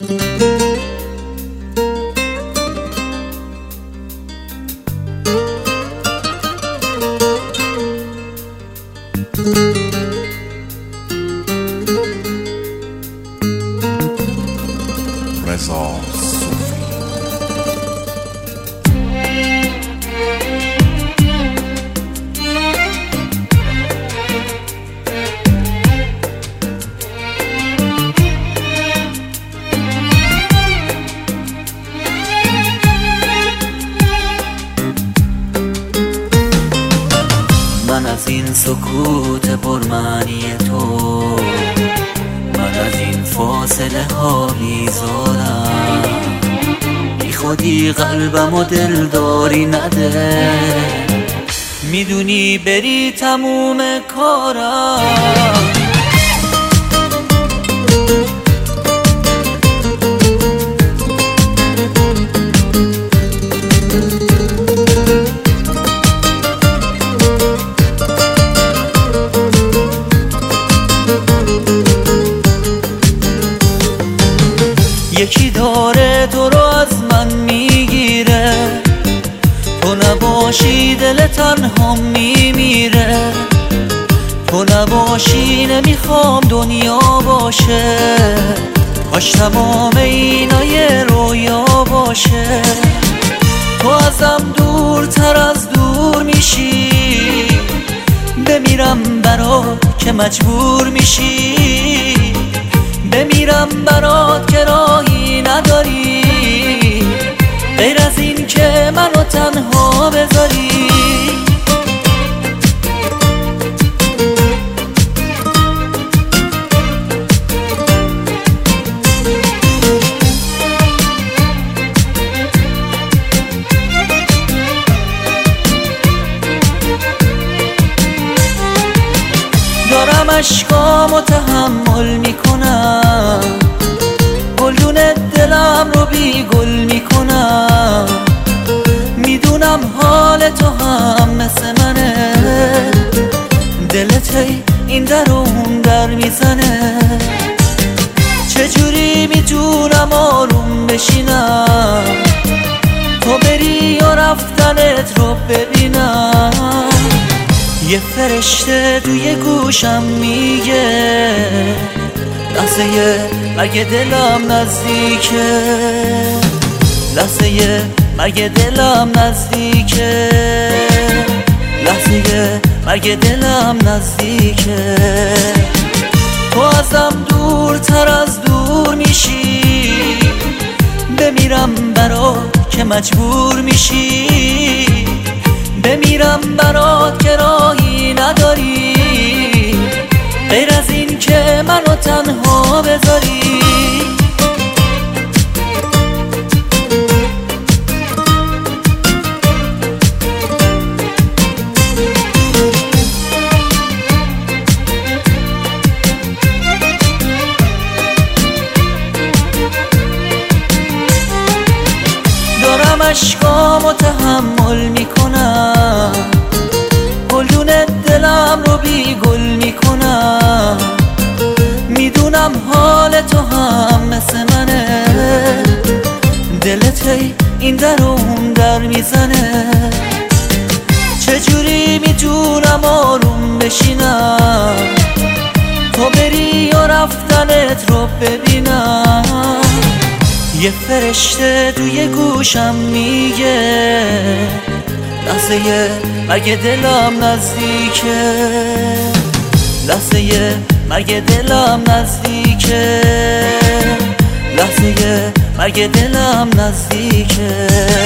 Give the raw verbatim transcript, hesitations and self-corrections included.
رضا صوفی. من از این سکوت پرمعنی تو، من از این فاصله ها بیزارم، بی خودی قلبم و دلداری نده، میدونی بری تموم کارم. یکی داره تو رو از من میگیره، تو نباشی دل تنها میمیره، تو نباشی نمیخوام دنیا باشه، کاش تمام اینا یه رویا باشه. تو ازم دورتر از دور میشی، بمیرم برات که مجبور میشی، بمیرم برات که راهی نداری غیر از این که منو تنها بذاری. دارم اشکامو تحمل میکنم، گلدون دلم رو بی گل میکنم، میدونم حال تو هم مثل منه، دلت این در و اون در میزنه، چجوری میتونم آروم بشینم تو بری و رفتنت رو ببینم. یه فرشته توی گوشم میگه لحظه مرگ دلم نزدیکه، لحظه مرگ دلم نزدیکه، لحظه مرگ دلم نزدیکه. تو ازم دورتر از دور میشی، بمیرم برات که مجبور میشی، بمیرم برات که راهی نداری غیر از این که منو تنها بذاری. دارم اشکامو تحمل میکنم، گلدون دلم رو بی گل میکنم، میدونم حال تو هم مثل منه، دلت این در و اون در میزنه، چجوری میتونم آروم بشینم تو بری و رفتنت رو ببینم. یه فرشته توی گوشم میگه لحظه مرگ دلم نزدیکه، لحظه مرگ دلم نزدیکه، لحظه مرگ دلم نزدیکه.